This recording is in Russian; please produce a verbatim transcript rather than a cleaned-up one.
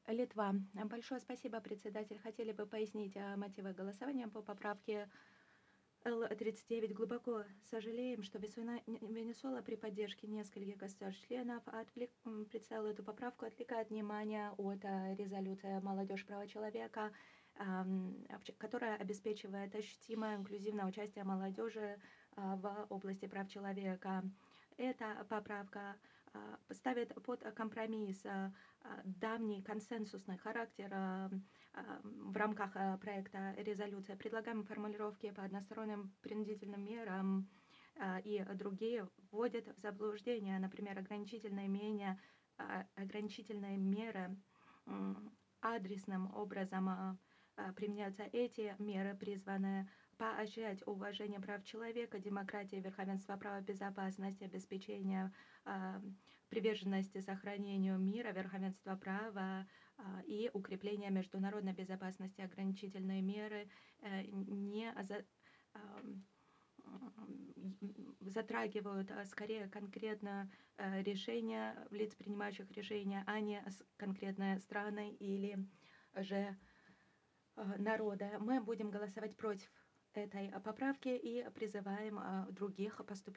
Литва. Большое спасибо, председатель. Хотели бы пояснить а, мотивы голосования по поправке Л тридцать девять. Глубоко сожалеем, что Весуна- Венесуэла при поддержке нескольких государств-членов отвлек- м, представила эту поправку, отвлекает внимание от а, резолюции «Молодежь. Права человека», ам, обч- которая обеспечивает ощутимое инклюзивное участие молодежи а, в области прав человека. Эта поправка а, ставит под компромисс а, а, давний консенсусный характер а, а, в рамках а, проекта резолюции. Предлагаем формулировки по односторонним принудительным мерам а, и другие вводят в заблуждение, например, ограничительные, менее, а, ограничительные меры м, адресным образом а, а, применяются. Эти меры призваны поощрять уважение прав человека, демократии, верховенства права, безопасности, обеспечения а, приверженности сохранению мира, верховенства права а, и укрепления международной безопасности. Ограничительные меры э, не за- ам, м, затрагивают а, скорее конкретно э, решения лиц, принимающих решения, а не с- конкретные страны или же э, народа. Мы будем голосовать против этой а, поправки и призываем а, других поступить